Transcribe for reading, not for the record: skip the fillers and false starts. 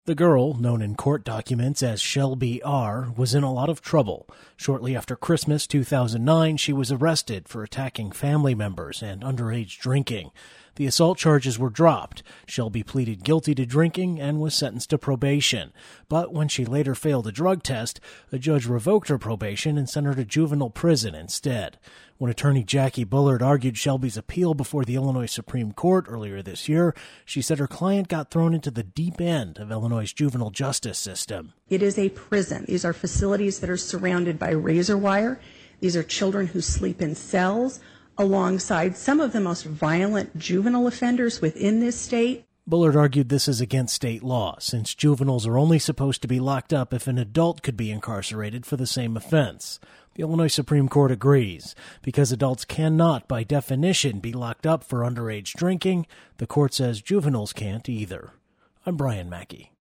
The girl, known in court documents as Shelby R., was in a lot of trouble. Shortly after Christmas 2009, she was arrested for attacking family members and underage drinking. The assault charges were dropped. Shelby pleaded guilty to drinking and was sentenced to probation. But when she later failed a drug test, a judge revoked her probation and sent her to juvenile prison instead. When attorney Jackie Bullard argued Shelby's appeal before the Illinois Supreme Court earlier this year, she said her client got thrown into the deep end of Illinois' juvenile justice system. It is a prison. These are facilities that are surrounded by razor wire. These are children who sleep in cells alongside some of the most violent juvenile offenders within this state. Bullard argued this is against state law, since juveniles are only supposed to be locked up if an adult could be incarcerated for the same offense. The Illinois Supreme Court agrees. Because adults cannot, by definition, be locked up for underage drinking, the court says juveniles can't either. I'm Brian Mackey.